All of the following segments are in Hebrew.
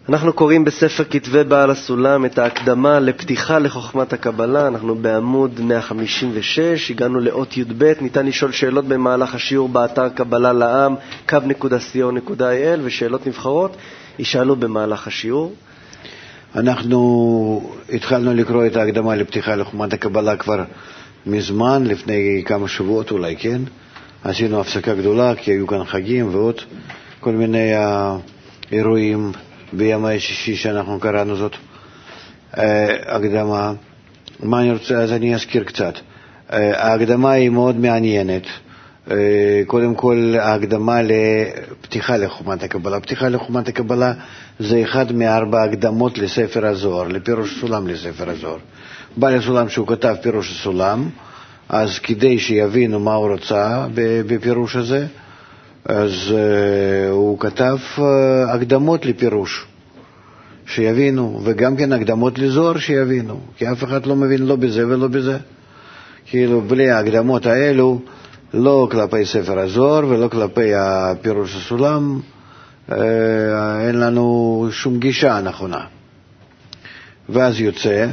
אנחנו קוראים בספר כתבי בעל הסולם את ההקדמה לפתיחה לחוכמת הקבלה. אנחנו בעמוד 156, הגענו לאות י"ב. ניתן לשאול שאלות במהלך השיעור באתר קבלה לעם kub.co.il, ושאלות נבחרות ישאלו במהלך השיעור. אנחנו התחלנו לקרוא את ההקדמה לפתיחה לחוכמת הקבלה כבר מזמן, לפני כמה שבועות אולי, כן? עשינו הפסקה גדולה כי היו כאן חגים ועוד כל מיני אירועים בימי שישי שאנחנו קראנו זאת הקדמה. מה אני רוצה? אז אני אזכיר קצת. ההקדמה היא מאוד מעניינת. קודם כל, ההקדמה לפתיחה לחוכמת הקבלה. פתיחה לחוכמת הקבלה זה אחד מארבע הקדמות לספר הזוהר, לפירוש הסולם לספר הזוהר. בעל הסולם שהוא כתב פירוש הסולם, אז כדי שיבינו מה הוא רוצה בפירוש הזה, אז הוא כתב הקדמות לפירוש, שיבינו, וגם כן הקדמות לזוהר שיבינו, כי אף אחד לא מבין לא בזה ולא בזה. כאילו בלי ההקדמות האלו, לא כלפי ספר הזוהר ולא כלפי הפירוש הסולם, אין לנו שום גישה נכונה. ואז יוצא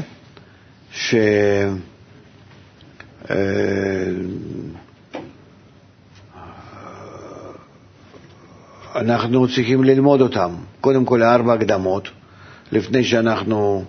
אנחנו צריכים ללמוד אותם. קודם כל ארבע הקדמות, לפני שאנחנו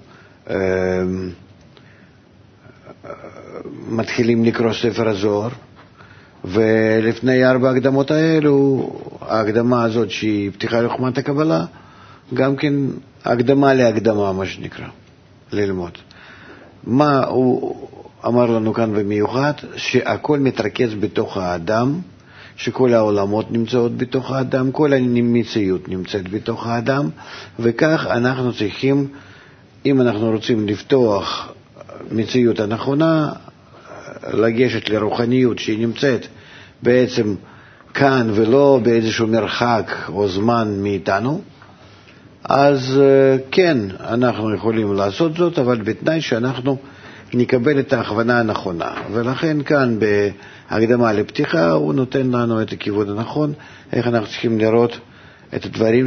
מתחילים לקרוא ספר הזוהר, ולפני ארבע הקדמות האלו, ההקדמה הזאת שהיא פתיחה לחוכמת הקבלה, גם כן הקדמה להקדמה, מה שנקרא, ללמוד. מה הוא אמר לנו כאן במיוחד? שהכל מתרכז בתוך האדם, שכל העולמות נמצאות בתוך האדם, כל המציאות נמצאת בתוך האדם, וכך אנחנו צריכים, אם אנחנו רוצים לפתוח מציאות הנכונה, לגשת לרוחניות שהיא נמצאת בעצם כאן ולא באיזשהו מרחק או זמן מאיתנו, אז כן, אנחנו יכולים לעשות זאת, אבל בתנאי שאנחנו נקבל את ההכוונה הנכונה. ולכן כאן בהקדמה לפתיחה הוא נותן לנו את הכיוון הנכון, איך אנחנו צריכים לראות את הדברים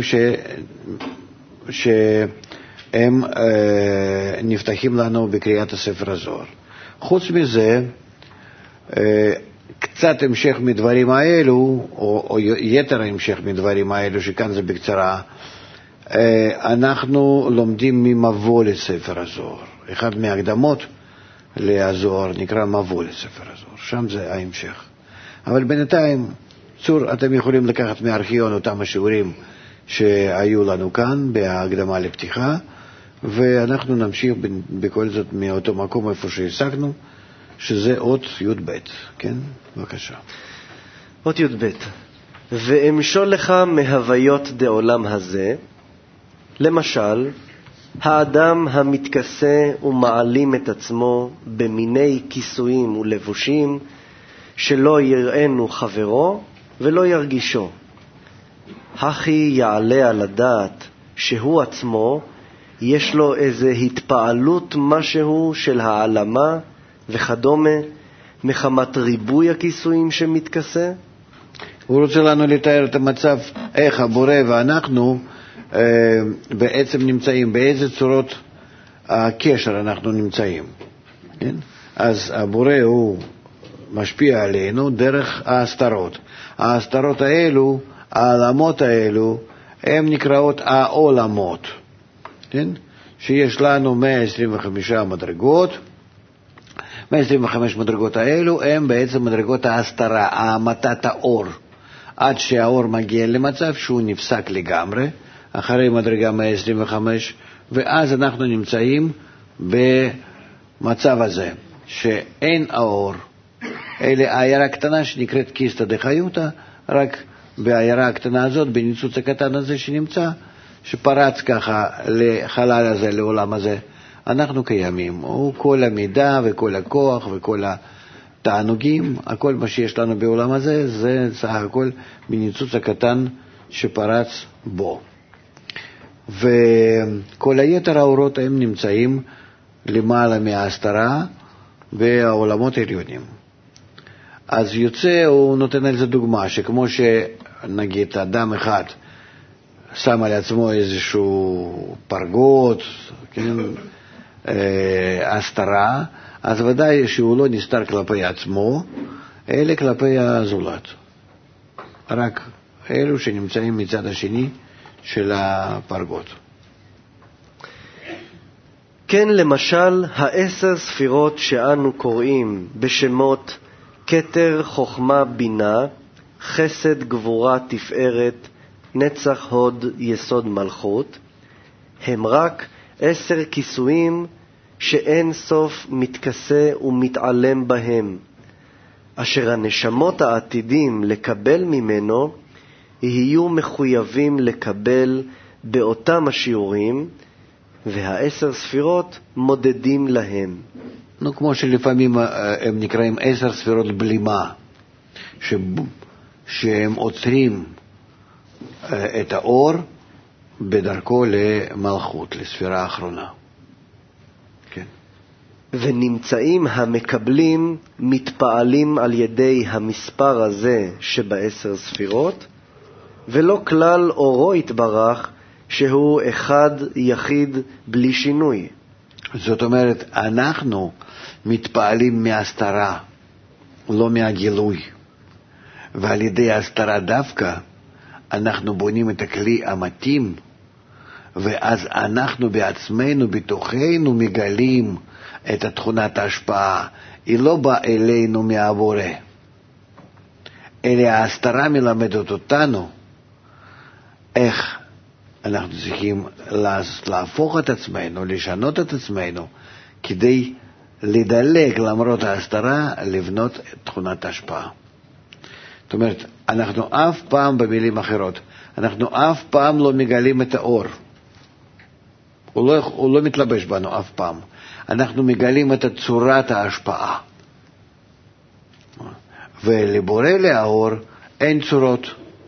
שהם נפתחים לנו בקריאת הספר הזוהר. חוץ מזה, קצת המשך מדברים האלו, או יתר המשך מדברים האלו, שכאן זה בקצרה, אנחנו לומדים ממבוא לספר הזוהר. אחד מהקדמות לזוהר נקרא מבוא לספר הזוהר, שם זה ההמשך. אבל בינתיים, צור, אתם יכולים לקחת מהארכיון אותם השיעורים שהיו לנו כאן בהקדמה לפתיחה, ואנחנו נמשיך בכל זאת מאותו מקום איפה שהשגנו, שזה אות י"ב. כן? בבקשה. אות י"ב. ואמשול לך מהוויות דעולם הזה, למשל, האדם המתכסה ומעלים את עצמו במיני כיסויים ולבושים, שלא יראנו חברו ולא ירגישו. הכי יעלה על הדעת שהוא עצמו, יש לו איזה התפעלות משהו של העלמה וכדומה, מחמת ריבוי הכיסויים שמתכסה? הוא רוצה לנו לתאר את המצב, איך הבורא ואנחנו בעצם נמצאים, באיזה צורות הקשר אנחנו נמצאים. כן? אז הבורא הוא משפיע עלינו דרך ההסתרות. ההסתרות האלו, העלמות האלו, הן נקראות העולמות. כן? שיש לנו 125 מדרגות. 125 מדרגות האלו הן בעצם מדרגות ההסתרה, העמתת האור, עד שהאור מגיע למצב שהוא נפסק לגמרי, אחרי מדרגה 125, ואז אנחנו נמצאים במצב הזה, שאין האור, אלא העיירה קטנה שנקראת קיסטה דחיותא, רק בעיירה הקטנה הזאת, בניצוץ הקטן הזה שנמצא, שפרץ ככה לחלל הזה, לעולם הזה, אנחנו קיימים. הוא כל המידע וכל הכוח וכל התענוגים, הכל מה שיש לנו בעולם הזה, זה סך הכל בניצוץ הקטן שפרץ בו. וכל היתר האורות הם נמצאים למעלה מההסתרה והעולמות העליונים. אז יוצא, הוא נותן על זה דוגמה, שכמו שנגיד אדם אחד שם על עצמו איזשהו פרגות, כן, הסתרה, אז ודאי שהוא לא נסתר כלפי עצמו, אלא כלפי הזולת. רק אלו שנמצאים מצד השני של הפרגות. כן, למשל, 10 ספירות שאנו קוראים בשמות כתר, חוכמה, בינה, חסד, גבורה, תפארת, נצח, הוד, יסוד, מלכות, הם רק 10 כיסויים שאין סוף מתכסה ומתעלם בהם, אשר הנשמות העתידים לקבל ממנו יהיו מחויבים לקבל באותם השיעורים, וה10 ספירות מודדים להם. כמו שלפעמים הם נקראים 10 ספירות בלימה, שהם עוצרים את האור בדרכו למלכות, לספירה האחרונה. כן. ונמצאים המקבלים מתפעלים על ידי המספר הזה שב10 ספירות, ולא כלל אורו יתברך שהוא אחד יחיד בלי שינוי. זאת אומרת, אנחנו מתפעלים מהסתרה, לא מהגילוי. ועל ידי ההסתרה דווקא אנחנו בונים את הכלי המתאים, ואז אנחנו בעצמנו, בתוכנו, מגלים את תכונת ההשפעה. היא לא באה אלינו מהבורא, אלא ההסתרה מלמדת אותנו איך אנחנו צריכים להפוך את עצמנו, לשנות את עצמנו, כדי לדלג למרות ההסתרה, לבנות את תכונת ההשפעה. זאת אומרת, אנחנו אף פעם, במילים אחרות, אנחנו אף פעם לא מגלים את האור. הוא לא מתלבש בנו אף פעם. אנחנו מגלים את צורת ההשפעה. ולבורא לאור אין צורות.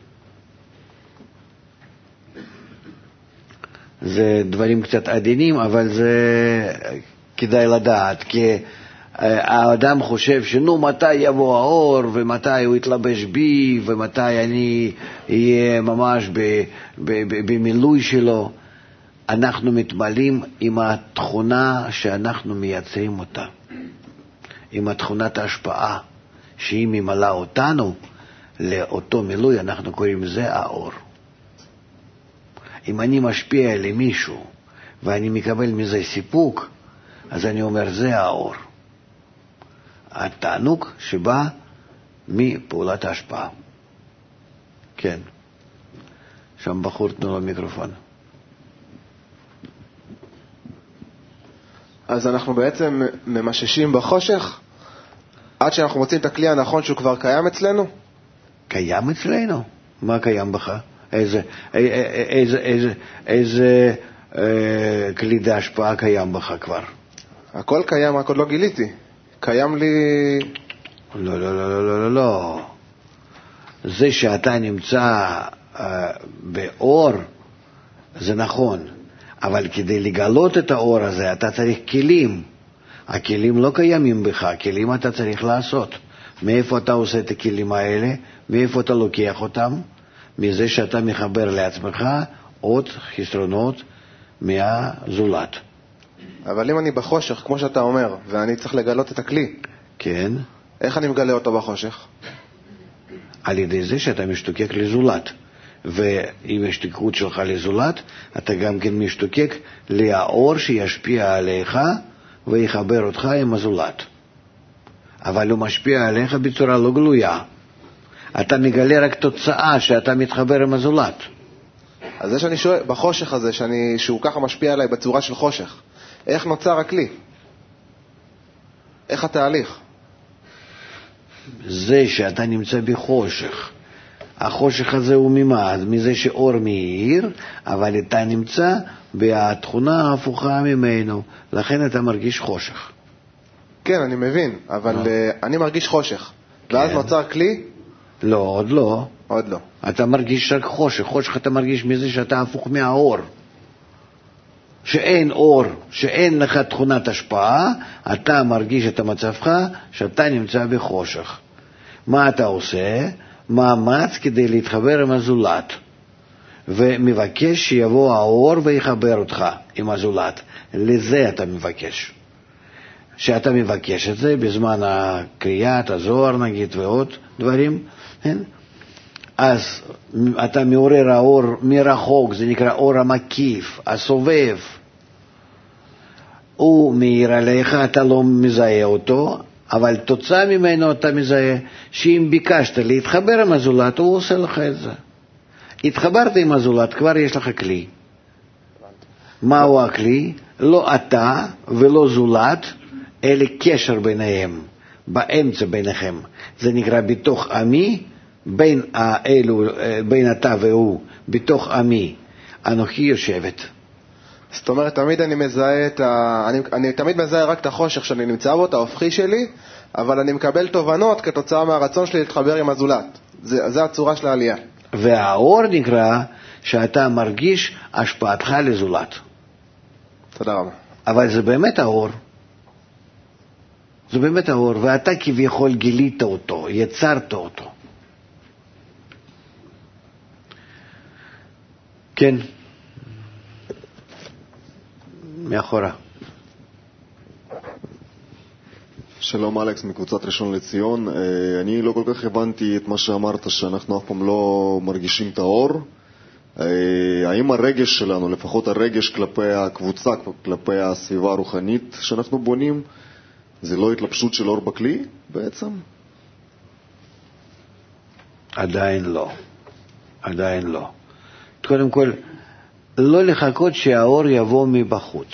זה דברים קצת עדינים, אבל זה כדאי לדעת, כי האדם חושב שנו מתי יבוא האור, ומתי הוא יתלבש בי, ומתי אני אהיה ממש במילוי שלו. אנחנו מתמלאים עם התכונה שאנחנו מייצרים אותה, עם התכונת ההשפעה, שהיא ממלאה אותנו לאותו מילוי, אנחנו קוראים זה האור. אם אני משפיע למישהו ואני מקבל מזה סיפוק, אז אני אומר זה האור. התענוג שבא מפעולת ההשפעה. כן. שם בחור, תנו לו מיקרופון. אז אנחנו בעצם ממששים בחושך עד שאנחנו מוצאים את הכלי הנכון שהוא כבר קיים אצלנו? קיים אצלנו? מה קיים בך? איזה כלי ההשפעה קיים בך כבר? הכל קיים, רק עוד לא גיליתי. קיים לי... לא. זה שאתה נמצא באור, זה נכון. אבל כדי לגלות את האור הזה, אתה צריך כלים. הכלים לא קיימים בך, כלים אתה צריך לעשות. מאיפה אתה עושה את הכלים האלה? מאיפה אתה לוקח אותם? מזה שאתה מחבר לעצמך עוד חסרונות מהזולת. אבל אם אני בחושך, כמו שאתה אומר, ואני צריך לגלות את הכלי, כן. איך אני מגלה אותו בחושך? על ידי זה שאתה משתוקק לזולת. ועם השתוקקות שלך לזולת, אתה גם כן משתוקק לאור שישפיע עליך ויחבר אותך עם הזולת. אבל הוא משפיע עליך בצורה לא גלויה. אתה מגלה רק תוצאה שאתה מתחבר עם הזולת. אז זה שאני שואל, בחושך הזה, שהוא ככה משפיע עליי בצורה של חושך, איך נוצר הכלי? איך התהליך? זה שאתה נמצא בחושך. החושך הזה הוא ממד, מזה שאור מאיר, אבל אתה נמצא בתכונה ההפוכה ממנו, לכן אתה מרגיש חושך. כן, אני מבין, אבל אני מרגיש חושך. ואז נוצר כלי? לא, עוד לא. עוד לא. אתה מרגיש רק חושך. חושך אתה מרגיש מזה שאתה הפוך מהאור. שאין אור, שאין לך תכונת השפעה, אתה מרגיש את מצבך שאתה נמצא בחושך. מה אתה עושה? מאמץ כדי להתחבר עם הזולת. ומבקש שיבוא האור ויחבר אותך עם הזולת. לזה אתה מבקש. שאתה מבקש את זה בזמן הקריאת הזוהר נגיד ועוד דברים, כן? אז אתה מעורר האור מרחוק, זה נקרא אור המקיף, הסובב. הוא מאיר עליך, אתה לא מזהה אותו, אבל תוצאה ממנו אתה מזהה שאם ביקשת להתחבר עם הזולת, הוא עושה לך את זה. התחברת עם הזולת, כבר יש לך כלי. מהו הכלי? לא אתה ולא זולת, אלא קשר ביניהם, באמצע ביניכם. זה נקרא בתוך עמי, בין אתה והוא, בתוך עמי, אנוכי יושבת. זאת אומרת, תמיד אני מזהה אני תמיד מזהה רק את החושך שאני נמצא בו, את ההופכי שלי, אבל אני מקבל תובנות כתוצאה מהרצון שלי להתחבר עם הזולת. זה הצורה של העלייה. והאור נקרא שאתה מרגיש השפעתך לזולת. תודה רבה. אבל זה באמת האור. זה באמת האור, ואתה כביכול גילית אותו, יצרת אותו. כן. מאחורה. שלום אלכס מקבוצת ראשון לציון. אני לא כל כך הבנתי את מה שאמרת, שאנחנו אף פעם לא מרגישים את האור. האם הרגש שלנו, לפחות הרגש כלפי הקבוצה, כלפי הסביבה הרוחנית שאנחנו בונים, זה לא התלבשות של אור בכלי בעצם? עדיין לא. עדיין לא. קודם כל, לא לחכות שהאור יבוא מבחוץ.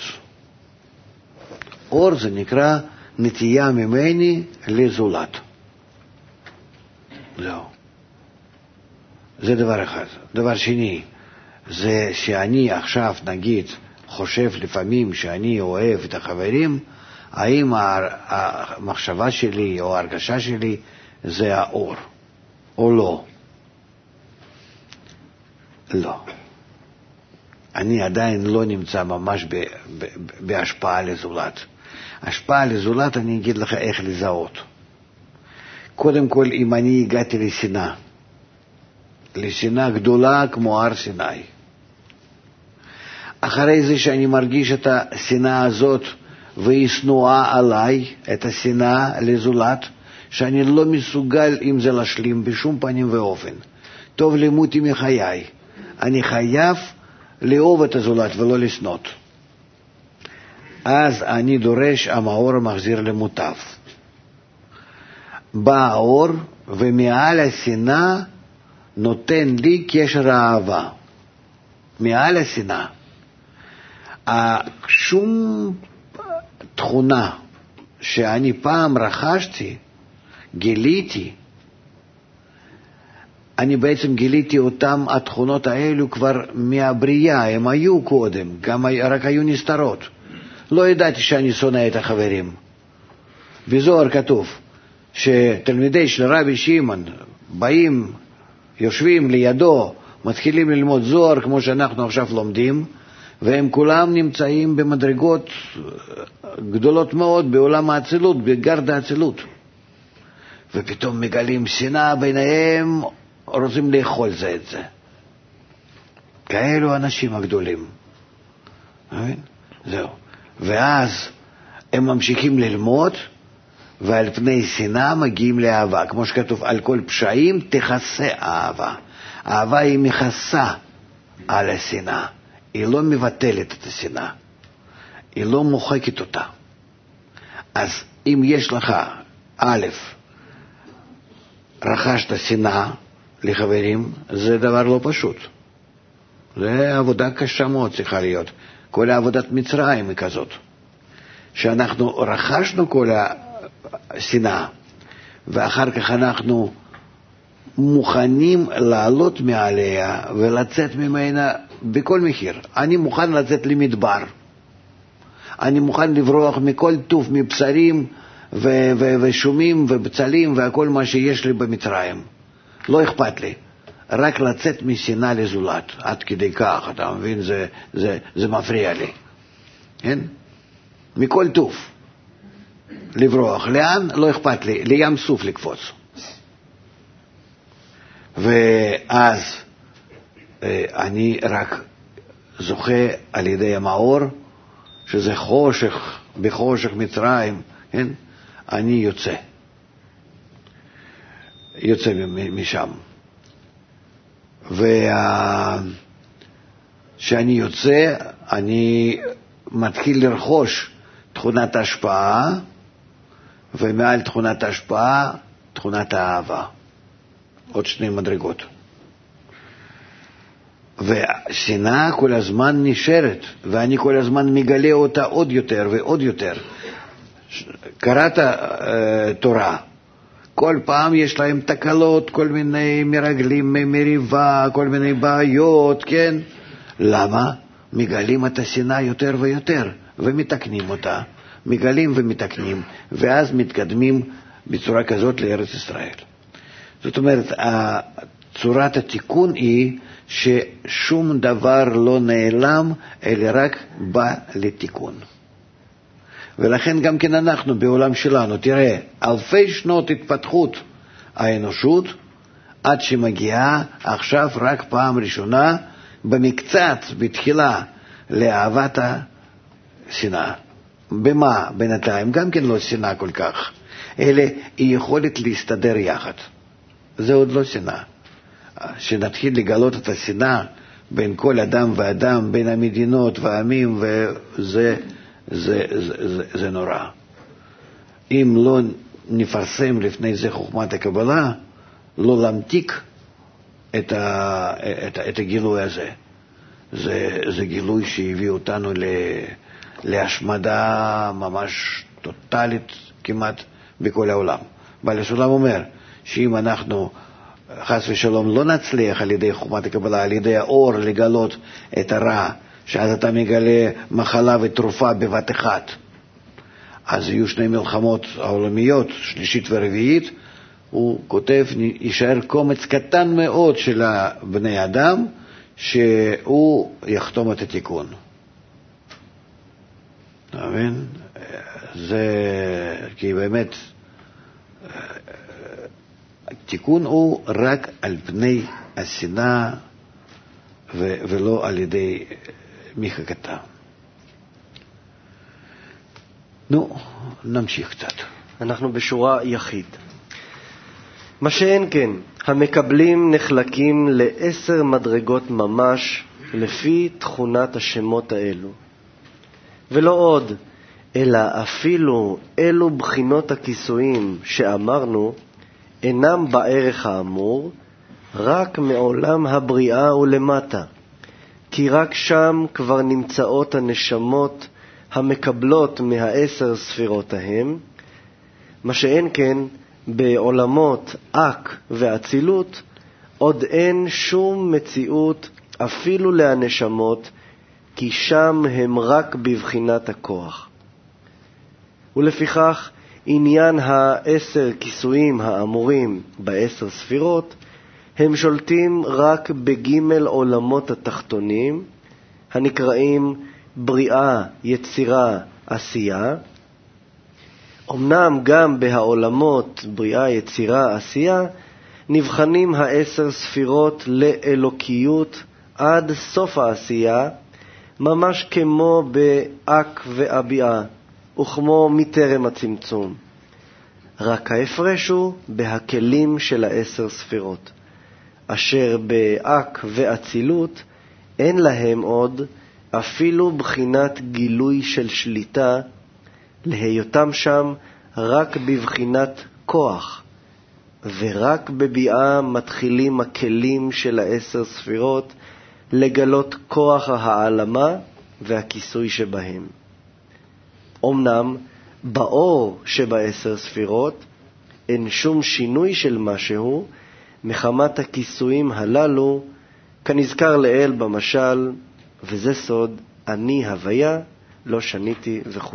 אור זה נקרא נטייה ממני לזולת. לא. זה דבר אחד. דבר שני, זה שאני עכשיו נגיד חושב לפעמים שאני אוהב את החברים, האם המחשבה שלי או ההרגשה שלי זה האור או לא? לא. אני עדיין לא נמצא ממש בהשפעה לזולת. השפעה לזולת, אני אגיד לך איך לזהות. קודם כל, אם אני הגעתי לשנאה גדולה כמו הר סיני, אחרי זה שאני מרגיש את השנאה הזאת והיא שנואה עליי, את השנאה לזולת, שאני לא מסוגל עם זה להשלים בשום פנים ואופן. טוב למותי מחיי. אני חייב לאהוב את הזולת ולא לשנות. אז אני דורש המאור מחזיר למוטב. בא האור ומעל השנאה נותן לי קשר האהבה. מעל השנאה. שום תכונה שאני פעם רכשתי, גיליתי, אני בעצם גיליתי אותם, התכונות האלו כבר מהבריאה, הם היו קודם, גם רק היו נסתרות. לא ידעתי שאני שונא את החברים. בזוהר כתוב שתלמידי של רבי שמעון באים, יושבים לידו, מתחילים ללמוד זוהר כמו שאנחנו עכשיו לומדים, והם כולם נמצאים במדרגות גדולות מאוד בעולם האצילות, בגרד האצילות. ופתאום מגלים שנאה ביניהם, רוצים לאכול זה את זה. כאלו אנשים הגדולים. זהו. ואז הם ממשיכים ללמוד, ועל פני שנאה מגיעים לאהבה. כמו שכתוב, על כל פשעים תכסה אהבה. אהבה היא מכסה על השנאה. היא לא מבטלת את השנאה. היא לא מוחקת אותה. אז אם יש לך, א', רכשת שנאה לחברים, זה דבר לא פשוט. זה עבודה קשה מאוד צריכה להיות. כל עבודת מצרים היא כזאת. שאנחנו רכשנו כל השנאה, ואחר כך אנחנו מוכנים לעלות מעליה ולצאת ממנה בכל מחיר. אני מוכן לצאת למדבר. אני מוכן לברוח מכל טוב, מבשרים ושומים ובצלים וכל מה שיש לי במצרים. לא אכפת לי. רק לצאת משנאה לזולת. עד כדי כך, אתה מבין? זה מפריע לי. כן? מכל טוב. לברוח. לאן? לא אכפת לי. לים סוף לקפוץ. ואז אני רק זוכה על ידי המאור, שזה חושך, בחושך מצרים, כן? אני יוצא משם. כשאני יוצא, אני מתחיל לרכוש תכונת ההשפעה, ומעל תכונת ההשפעה, תכונת האהבה. עוד שני מדרגות. והשנאה כל הזמן נשארת, ואני כל הזמן מגלה אותה עוד יותר ועוד יותר. קראת תורה, כל פעם יש להם תקלות, כל מיני מרגלים, מריבה, כל מיני בעיות, כן? למה? מגלים את השנאה יותר ויותר, ומתקנים אותה. מגלים ומתקנים, ואז מתקדמים בצורה כזאת לארץ ישראל. זאת אומרת, צורת התיקון היא ששום דבר לא נעלם, אלא רק בא לתיקון. ולכן גם כן אנחנו בעולם שלנו, תראה, אלפי שנות התפתחות האנושות, עד שמגיעה עכשיו רק פעם ראשונה, במקצת, בתחילה, לאהבת השנאה. במה בינתיים? גם כן לא שנאה כל כך, אלא היא יכולת להסתדר יחד. זה עוד לא שנאה. שנתחיל לגלות את השנאה בין כל אדם ואדם, בין המדינות והעמים, וזה זה נורא. אם לא נפרסם לפני זה חוכמת הקבלה, לא להמתיק את הגילוי הזה. זה גילוי שהביא אותנו להשמדה ממש טוטלית כמעט בכל העולם. בעל הסולם אומר שאם אנחנו חס ושלום לא נצליח על ידי חוכמת הקבלה, על ידי האור לגלות את הרע, שאז אתה מגלה מחלה ותרופה בבת אחת, אז יהיו שני מלחמות העולמיות, שלישית ורביעית. הוא כותב, יישאר קומץ קטן מאוד של בני אדם שהוא יחתום את התיקון. אתה מבין? זה כי באמת התיקון הוא רק על פני השנאה ולא על ידי מחקתה. נו, נמשיך קצת. אנחנו בשורה יחיד. מה שאין כן, המקבלים נחלקים ל10 מדרגות ממש לפי תכונת השמות האלו. ולא עוד, אלא אפילו אלו בחינות הכיסויים שאמרנו, אינם בערך האמור, רק מעולם הבריאה ולמטה, כי רק שם כבר נמצאות הנשמות המקבלות מה10 ספירות ההם, מה שאין כן בעולמות אק ואצילות, עוד אין שום מציאות אפילו להנשמות, כי שם הם רק בבחינת הכוח. ולפיכך עניין 10 כיסויים האמורים ב10 ספירות, הם שולטים רק בג' עולמות התחתונים, הנקראים בריאה, יצירה, עשייה. אמנם גם בהעולמות בריאה, יצירה, עשייה, נבחנים 10 ספירות לאלוקיות עד סוף העשייה, ממש כמו באק ואביעה, וכמו מטרם הצמצום. רק ההפרש הוא בהכלים של 10 ספירות, אשר באק ואצילות אין להם עוד אפילו בחינת גילוי של שליטה, להיותם שם רק בבחינת כוח, ורק בביאה מתחילים הכלים של 10 ספירות לגלות כוח העלמה והכיסוי שבהם. אמנם באור שב10 ספירות אין שום שינוי של משהו מחמת הכיסויים הללו, כנזכר לאל במשל, וזה סוד אני הוויה, לא שניתי וכו'.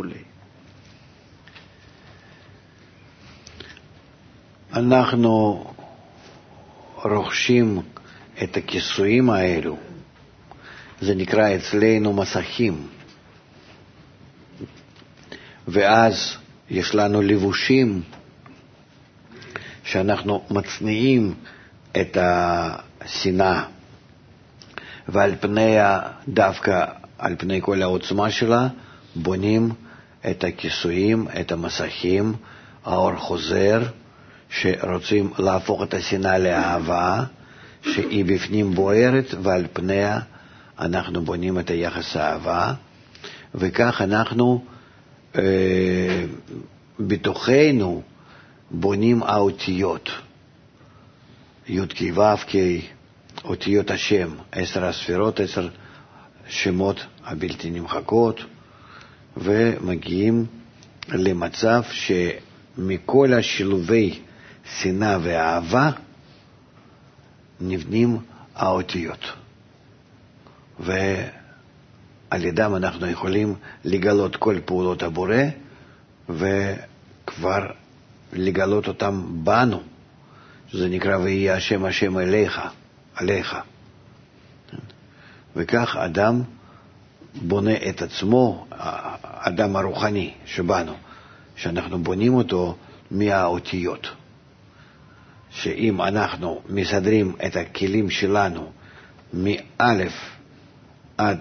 אנחנו רוכשים את הכיסויים האלו, זה נקרא אצלנו מסכים, ואז יש לנו לבושים שאנחנו מצניעים את השנאה, ועל פניה, דווקא על פני כל העוצמה שלה, בונים את הכיסויים, את המסכים, האור חוזר, שרוצים להפוך את השנאה לאהבה, שהיא בפנים בוערת, ועל פניה אנחנו בונים את היחס האהבה, וכך אנחנו בתוכנו בונים האותיות, י' כ' ו' כ', אותיות השם, 10 הספירות, 10 שמות הבלתי נמחקות, ומגיעים למצב שמכל השילובי שנאה ואהבה נבנים האותיות, ועל ידם אנחנו יכולים לגלות כל פעולות הבורא, וכבר לגלות אותם בנו, שזה נקרא ויהי השם השם עליך. וכך אדם בונה את עצמו, האדם הרוחני שבנו, שאנחנו בונים אותו מהאותיות. שאם אנחנו מסדרים את הכלים שלנו מאלף עד,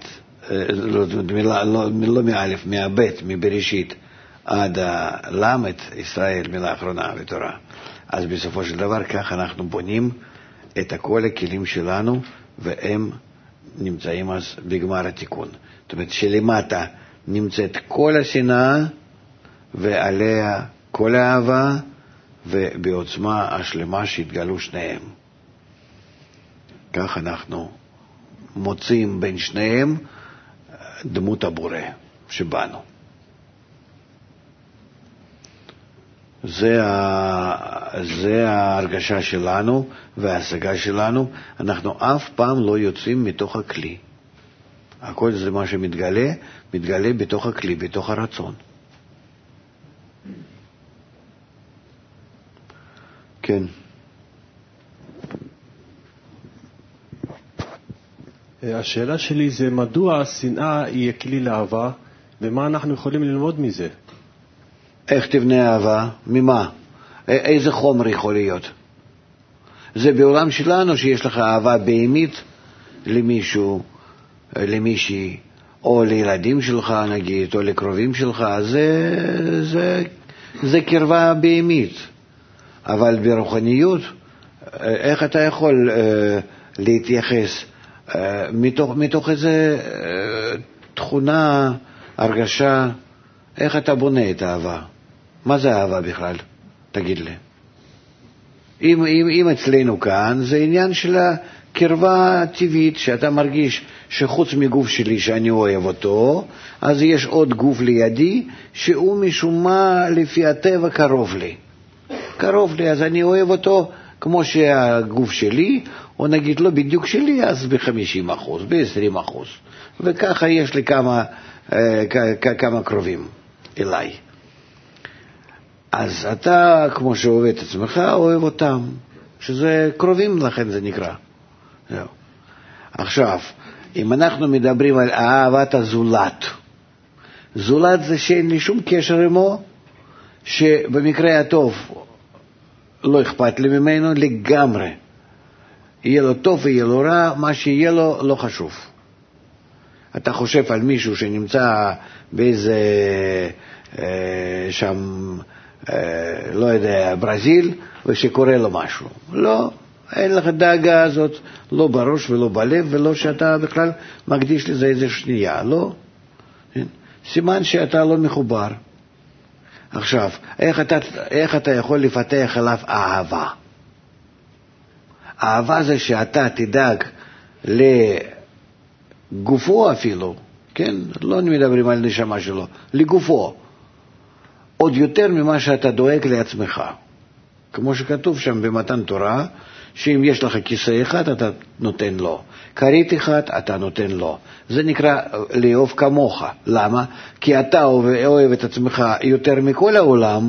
לא מאלף, מהבית, מבראשית, עד הלמד, ישראל, מילה אחרונה בתורה. אז בסופו של דבר כך אנחנו בונים את כל הכלים שלנו, והם נמצאים אז בגמר התיקון. זאת אומרת שלמטה נמצאת כל השנאה, ועליה כל האהבה, ובעוצמה השלמה שהתגלו שניהם. כך אנחנו מוצאים בין שניהם דמות הבורא שבנו. זה ההרגשה שלנו וההשגה שלנו. אנחנו אף פעם לא יוצאים מתוך הכלי. הכל זה מה שמתגלה, מתגלה בתוך הכלי, בתוך הרצון. כן. השאלה שלי זה מדוע השנאה היא כלי לאהבה, ומה אנחנו יכולים ללמוד מזה? איך תבנה אהבה? ממה? איזה חומר יכול להיות? זה בעולם שלנו שיש לך אהבה בהמית למישהו, למישהי, או לילדים שלך נגיד, או לקרובים שלך, זה קרבה בהמית. אבל ברוחניות, איך אתה יכול להתייחס מתוך איזה תכונה, הרגשה, איך אתה בונה את האהבה? מה זה אהבה בכלל? תגיד לי. אם אצלנו כאן, זה עניין של הקרבה טבעית, שאתה מרגיש שחוץ מגוף שלי שאני אוהב אותו, אז יש עוד גוף לידי, שהוא משום מה לפי הטבע קרוב לי, אז אני אוהב אותו כמו שהגוף שלי, או נגיד לא בדיוק שלי, אז ב-50%, ב-20%. וככה יש לי כמה קרובים אליי. אז אתה, כמו שאוהב את עצמך, אוהב אותם, שזה קרובים לכן זה נקרא. זהו. עכשיו, אם אנחנו מדברים על אהבת הזולת, זולת זה שאין לי שום קשר עמו, שבמקרה הטוב לא אכפת לי ממנו לגמרי. יהיה לו טוב ויהיה לו רע, מה שיהיה לו לא חשוב. אתה חושב על מישהו שנמצא באיזה שם, לא יודע, ברזיל, ושקורה לו משהו. לא, אין לך דאגה הזאת, לא בראש ולא בלב, ולא שאתה בכלל מקדיש לזה איזה שנייה, לא. סימן שאתה לא מחובר. עכשיו, איך אתה יכול לפתח עליו אהבה? אהבה זה שאתה תדאג לגופו אפילו, כן? לא מדברים על נשמה שלו, לגופו. עוד יותר ממה שאתה דואג לעצמך. כמו שכתוב שם במתן תורה, שאם יש לך כיסא אחד, אתה נותן לו. כרית אחד, אתה נותן לו. זה נקרא לאהוב כמוך. למה? כי אתה אוהב את עצמך יותר מכל העולם.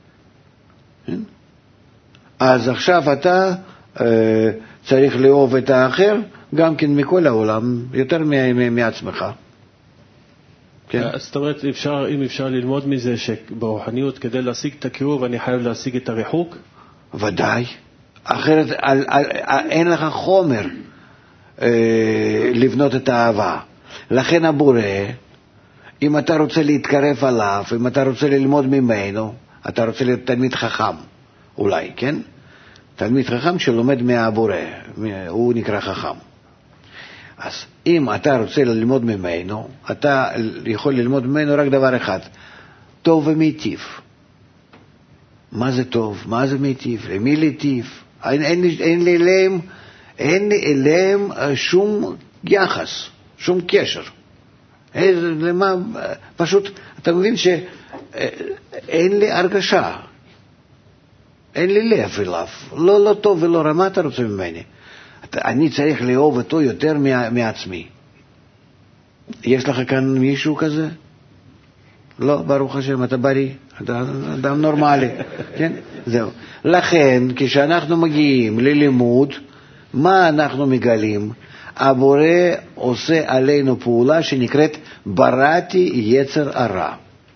אז עכשיו אתה צריך לאהוב את האחר, גם כן מכל העולם, יותר מעצמך. כן? זאת אומרת, אם אפשר ללמוד מזה שברוחניות כדי להשיג את הקירוב אני חייב להשיג את הריחוק? ודאי. אחרת אין לך חומר לבנות את האהבה. לכן הבורא, אם אתה רוצה להתקרב עליו, אם אתה רוצה ללמוד ממנו, אתה רוצה להיות תלמיד חכם, אולי, כן? תלמיד חכם שלומד מהבורא, הוא נקרא חכם. אז אם אתה רוצה ללמוד ממנו, אתה יכול ללמוד ממנו רק דבר אחד, טוב ומיטיב. מה זה טוב? מה זה מיטיב? למי להיטיב? אין לי אליהם שום יחס, שום קשר. למה? פשוט, אתה מבין שאין לי הרגשה, אין לי לב אליו, לא טוב ולא רע, מה אתה רוצה ממני? אני צריך לאהוב אותו יותר מעצמי. יש לך כאן מישהו כזה? לא, ברוך השם, אתה בריא, אתה אדם נורמלי, כן? זהו. לכן, כשאנחנו מגיעים ללימוד, מה אנחנו מגלים? הבורא עושה עלינו פעולה שנקראת בראתי יצר הרע.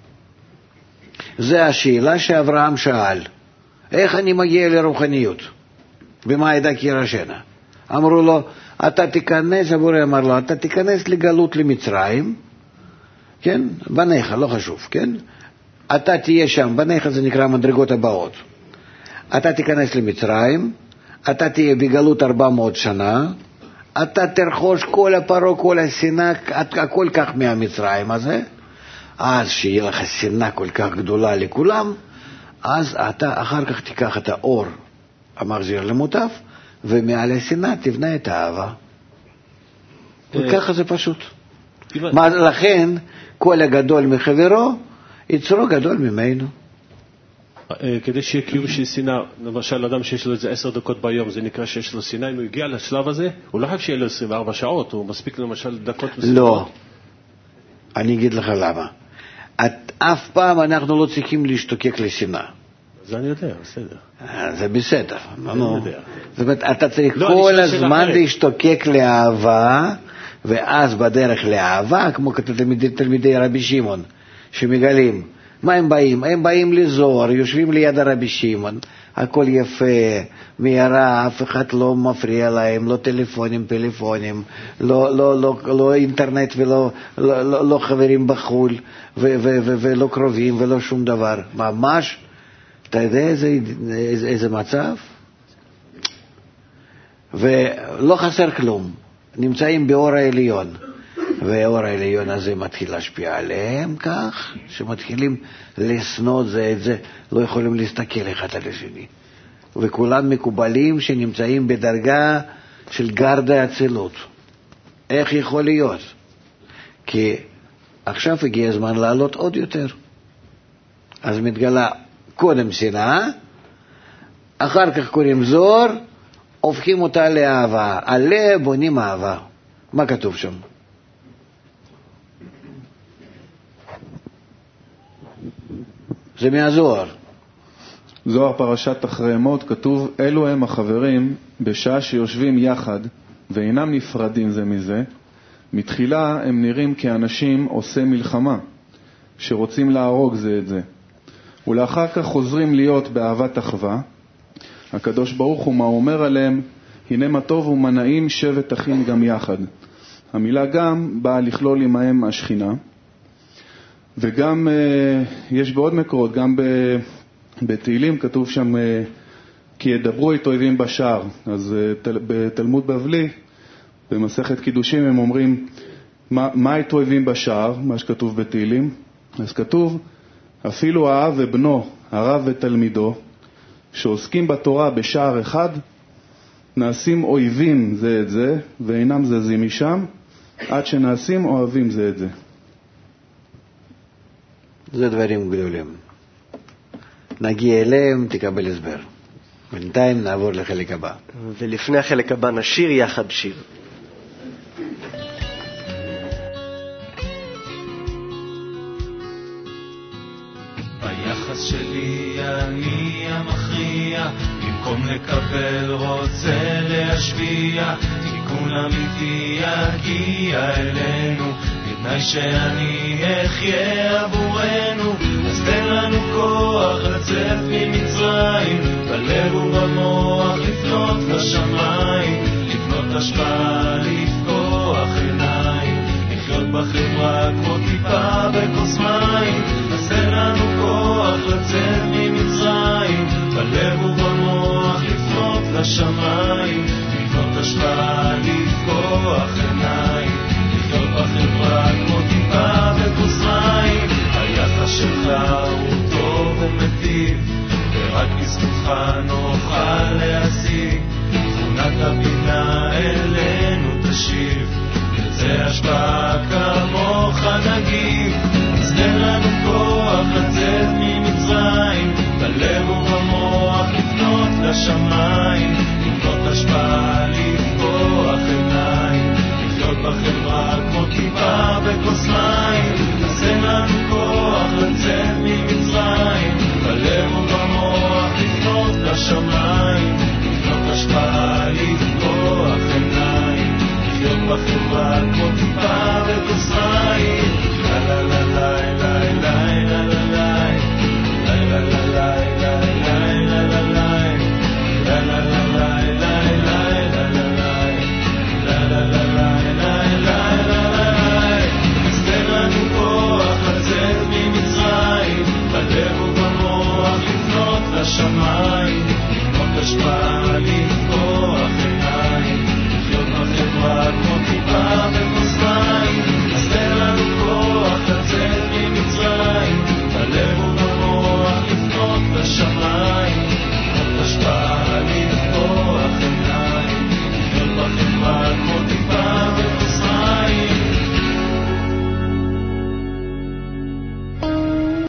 זו השאלה שאברהם שאל, איך אני מגיע לרוחניות? במה ידע כי ירשנה? אמרו לו, אתה תיכנס, הבורא אמר לו, אתה תיכנס לגלות למצרים, כן? בניך, לא חשוב, כן? אתה תהיה שם, בניך זה נקרא מדרגות הבאות. אתה תיכנס למצרים, אתה תהיה בגלות 400 שנה, אתה תרחוש כל הפרו, כל השנאה, הכל כך מהמצרים הזה, אז שיהיה לך שנאה כל כך גדולה לכולם, אז אתה אחר כך תיקח את האור המחזיר למוטב, ומעל השנאה תבנה את האהבה. וככה זה פשוט. לכן, כל הגדול מחברו, יצרו גדול ממנו. כדי שיהיה קיום של שנאה, למשל אדם שיש לו את זה 10 דקות ביום, זה נקרא שיש לו שנאה, אם הוא הגיע לשלב הזה, הוא לא חייב שיהיה לו 24 שעות, הוא מספיק למשל דקות מסוימות. לא, אני אגיד לך למה. אף פעם אנחנו לא צריכים להשתוקק לשנאה. זה אני יודע, בסדר. זה בסדר. אני יודע. זאת אומרת, אתה צריך כל הזמן להשתוקק לאהבה, ואז בדרך לאהבה, כמו תלמידי רבי שמעון, שמגלים, מה הם באים? הם באים לזוהר, יושבים ליד הרבי שמעון, הכל יפה, מהרה, אף אחד לא מפריע להם, לא טלפונים, לא אינטרנט ולא חברים בחול, ולא קרובים ולא שום דבר. ממש, אתה יודע איזה מצב? ולא חסר כלום, נמצאים באור העליון. והאור העליון הזה מתחיל להשפיע עליהם כך, שמתחילים לסנות זה את זה, לא יכולים להסתכל אחד על השני. וכולם מקובלים שנמצאים בדרגה של גרדה אצילות. איך יכול להיות? כי עכשיו הגיע הזמן לעלות עוד יותר. אז מתגלה קודם שנאה, אחר כך קוראים זוהר, הופכים אותה לאהבה. עליה בונים אהבה. מה כתוב שם? זה מהזוהר. זוהר פרשת אחרי מות כתוב, אלו הם החברים בשעה שיושבים יחד ואינם נפרדים זה מזה. מתחילה הם נראים כאנשים עושה מלחמה שרוצים להרוג זה את זה, ולאחר כך חוזרים להיות באהבת אחווה. הקדוש ברוך הוא מה אומר עליהם, הנה מה טוב ומנעים שבט אחים גם יחד. המילה גם באה לכלול עמהם השכינה. וגם יש בעוד מקורות, גם בתהילים כתוב שם כי ידברו את אויבים בשער. אז בתלמוד בבלי במסכת קידושים הם אומרים מה את אויבים בשער, מה שכתוב בתהילים. אז כתוב אפילו האב ובנו, הרב ותלמידו, שעוסקים בתורה בשער אחד, נעשים אויבים זה את זה ואינם זזים משם עד שנעשים אוהבים זה את זה. זה דברים גדולים. נגיע אליהם, תקבל הסבר. בינתיים נעבור לחלק הבא. ולפני החלק הבא נשיר יחד שיר. ביחס שלי אני המכריע, במקום לקבל רוצה להשפיע, תיקון אמיתי יגיע אלינו, בתנאי שאני אחיה עבורנו. אז תן לנו כוח לצאת ממצרים, בלב ובמוח לפנות לשמיים, לבנות לבנות השפעה, לפקוח עיניים, לחיות בחברה כמו טיפה בכוס מים. אז תן לנו כוח לצאת ממצרים, בלב ובמוח לפנות לשמיים, לבנות השפעה, לפקוח עיניים, לחיות בחברה כמו טיפה בכוס מים. היחס שלך הוא טוב ומטיב, ורק בזכותך נוכל להשיג, תכונת הבינה אלינו תשיב, נרצה השפעה כמוך נגיד.